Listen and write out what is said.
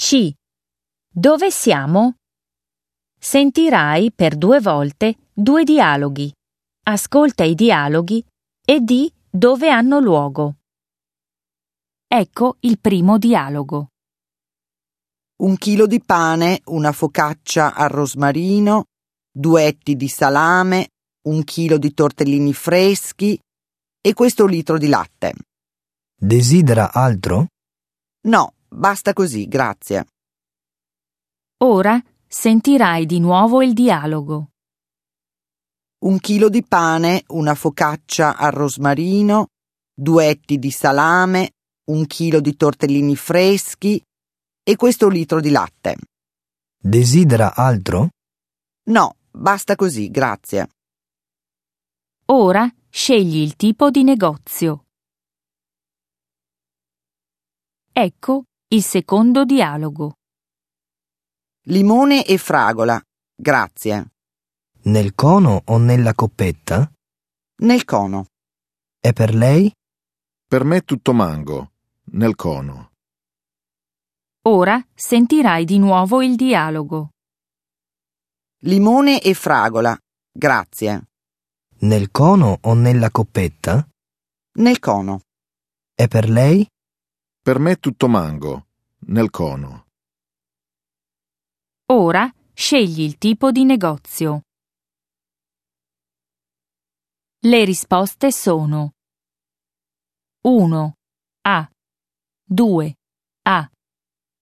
C. Dove siamo? Sentirai per 2 volte 2 dialoghi. Ascolta i dialoghi e di dove hanno luogo. Ecco il primo dialogo. 1 chilo di pane, una focaccia al rosmarino, 2 etti di salame, 1 chilo di tortellini freschi e questo litro di latte. Desidera altro? No, basta così, grazie. Ora sentirai di nuovo il dialogo. 1 chilo di pane, una focaccia al rosmarino, 2 etti di salame, 1 chilo di tortellini freschi e questo litro di latte. Desidera altro? No, basta così, grazie. Ora scegli il tipo di negozio. Ecco il secondo dialogo. Limone e fragola, grazie. Nel cono o nella coppetta? Nel cono. È per lei? Per me tutto mango, nel cono. Ora sentirai di nuovo il dialogo. Limone e fragola, grazie. Nel cono o nella coppetta? Nel cono. È per lei? Per me tutto mango, nel cono. Ora scegli il tipo di negozio. Le risposte sono 1. A. 2. A.